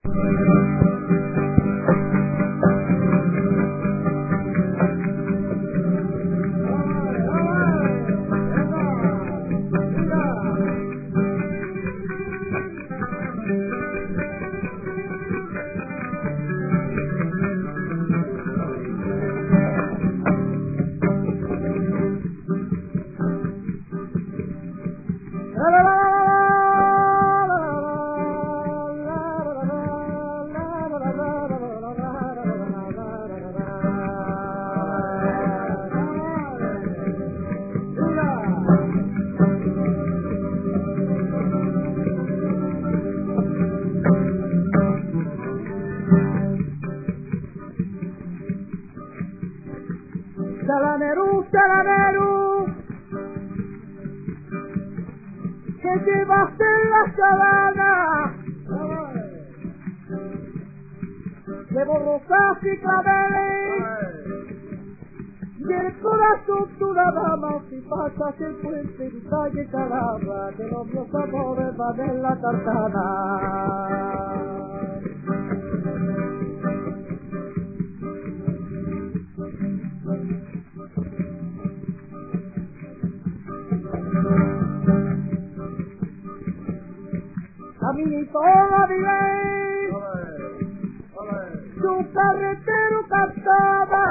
Chalanerú, que llevaste en la sabana, de borrosas y claveles, y el corazón de una dama, si pasas el puente y calle Calabra, que los míos amores van en la tartana. Caminito Avilés, su carretero cantaba,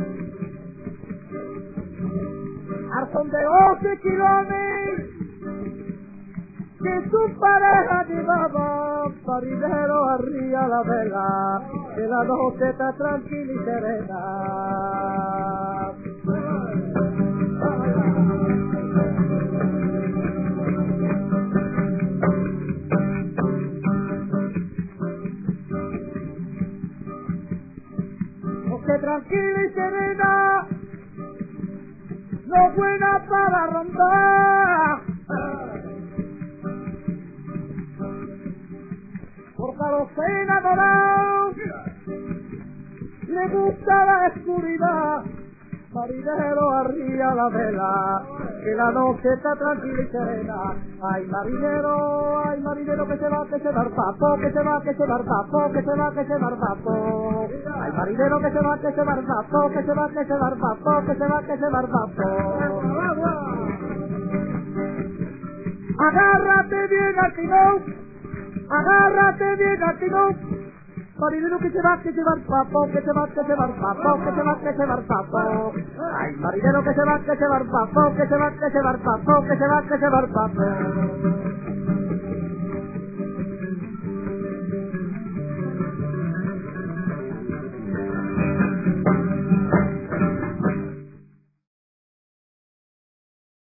al son de 11 kilómetros, que su pareja llevaba, marinero arriba la vela, que la noche está tranquila y serena. Tranquila y serena, no buena para rondar, porque a los enamorados le gusta la oscuridad, marinero arriba la vela, que la noche está tranquila y serena. Ay marinero que se va el papo, que se va el papo, que se va el papo. Ay marinero que se va el papo, que se va el papo, que se va el papo. Agárrate bien al timón, agárrate bien al timón. Marinero que se va el papo, que se va el papo, que se va el papo. Ay marinero que se va el papo, que se va el papo, que se va el papo.